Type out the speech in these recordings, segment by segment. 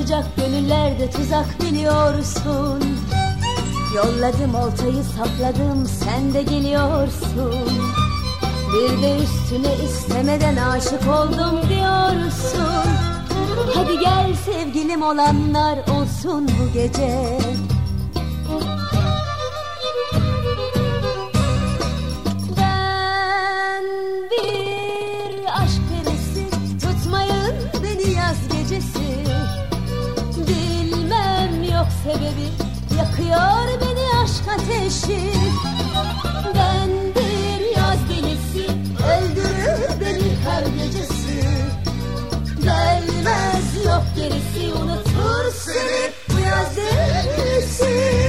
olacak gönüllerde tuzak biliyorsun. Yolladım oltayı sapladım, sen de geliyorsun. Bir de üstüne istemeden aşık oldum diyorsun. Hadi gel sevgilim, olanlar olsun bu gece. Ben bir aşk perisi, tutmayın beni yaz gecesi. Bilmem yok sebebi, yakıyor beni aşk ateşi. Ben bir yaz delisi, öldürür beni her gecesi. Gelmez yok gerisi, unutur seni bu yaz delisi.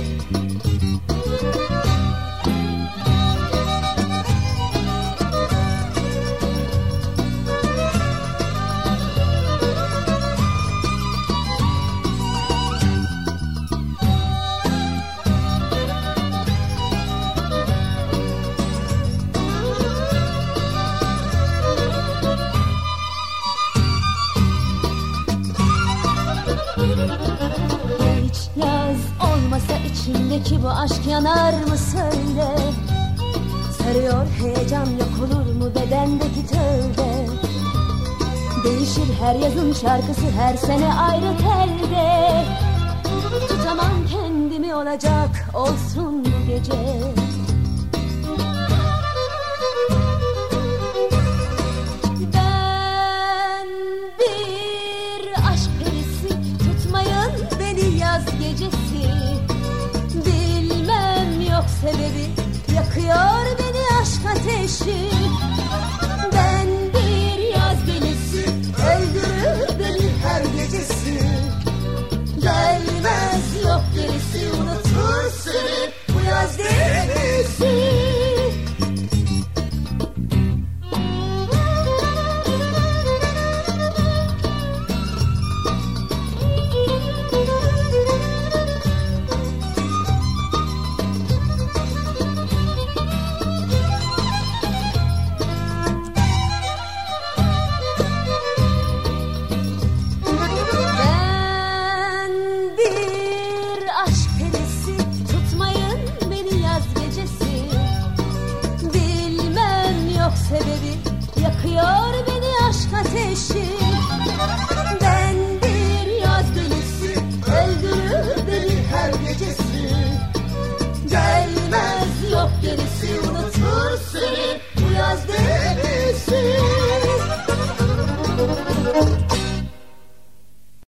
Hiç yaz olmasa içimdeki bu aşk yanar mı söyle? Sarıyor heyecan, yok olur mu bedendeki tövbe? Değişir her yazın şarkısı, her sene ayrı telde. Tutamam kendimi, olacak olsun bu gece. Yaz gecesi, bilmem yok sebebi, yakıyor beni aşk ateşi.